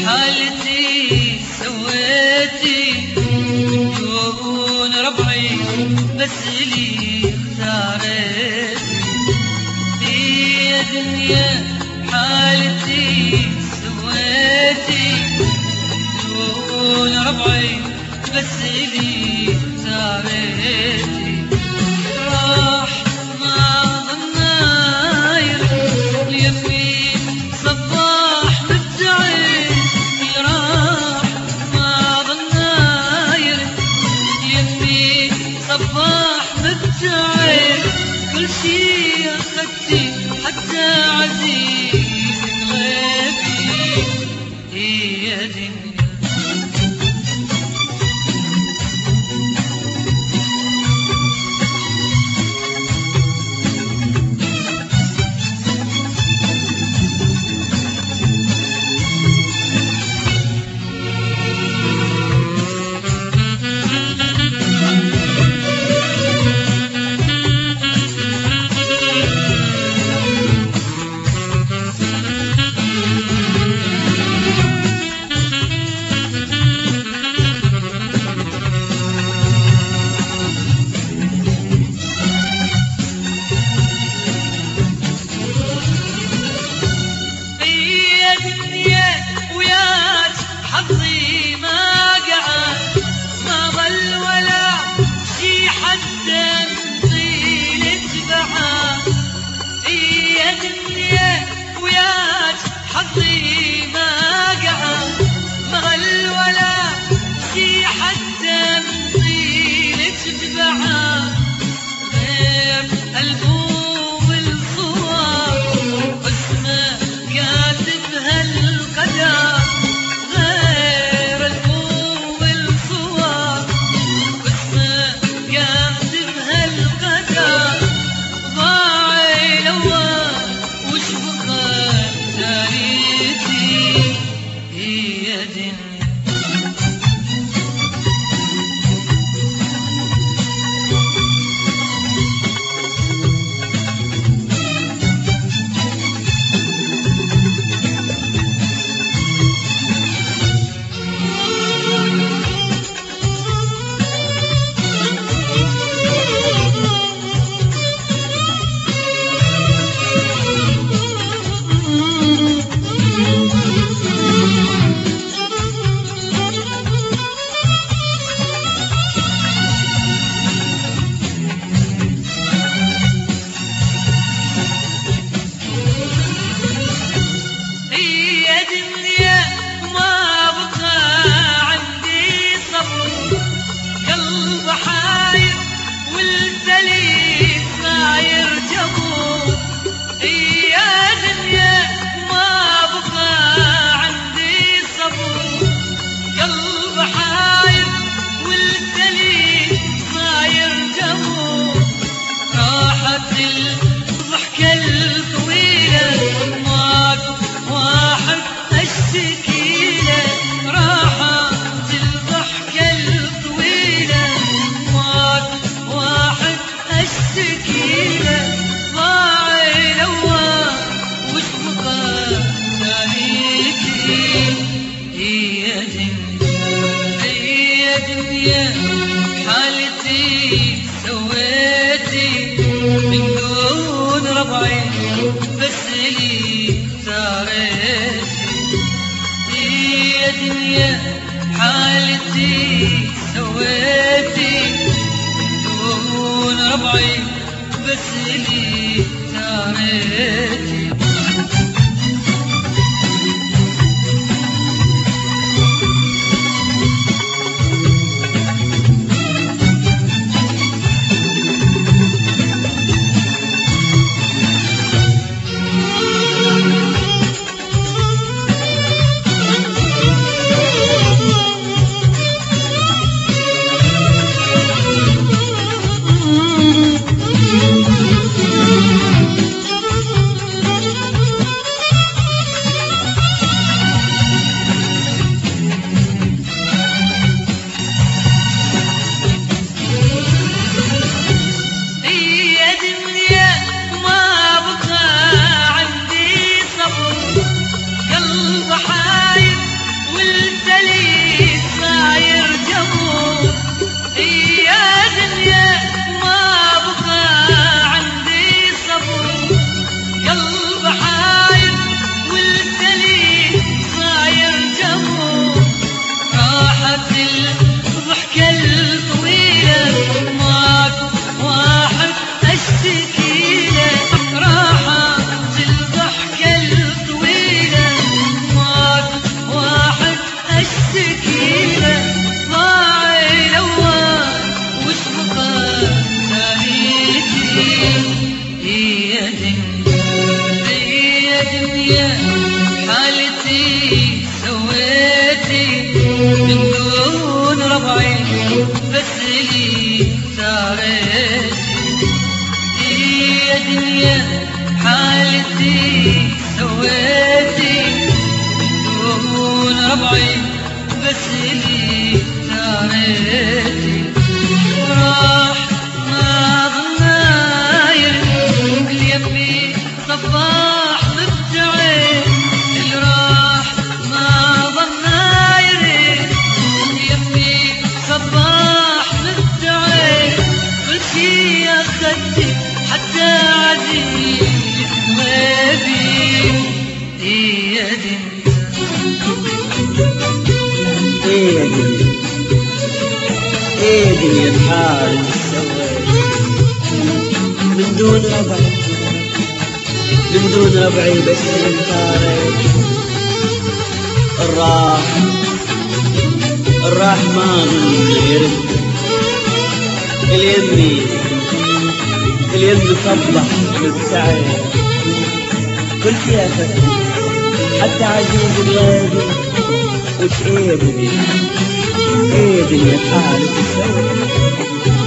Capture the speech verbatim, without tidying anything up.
حالتي سويتي من دون ربعي بس لي اختاريتي يا دنيا حالتي سويتي من دون ربعي بس لي اختاريتي راح ما ضناير اليمين صباح مبتعد راح ما ضناير اليمين صباح مبتعد كل شي اخذتي حتى عزيز غيبي هي دنيا حظي ما قعد ما ظل ولا شي حتى طيلة بعاد يا دنيا وياك حظي ما قعد ما ظل ولا شي حتى طيلة بعاد غير ألبوم الصور اسمه كاتبها القدر الضحكة الطويلة واقف واحد اشتكيله راحت الضحكة الطويلة واقف واحد اشتكيله ضاع الأول وش بقى ثانيتي هي دنيا هي دنيا حالتي سويتي من دون ربعي بس لي اختاريتي يا دنيا حالتي سويتي من دون ربعي بس لي اختاريتي ربعي بس لي تاريتي وراح ما ضناير اليمي صباح مبتعد اللي راح ما ضناير اليمي صباح مبتعد كل شي اخدت حتى عزيز غيبي يا دنيا ايه دنيا ايه دنيا الحال سويت من دون ربعي من دون ربعي بس انتارك الراح الراح ما غير اليمي اليم صبح مبتعد كل شي أخذت حتى عزيز غيابي وش ايه دنيا ايه دنيا حالك تسوي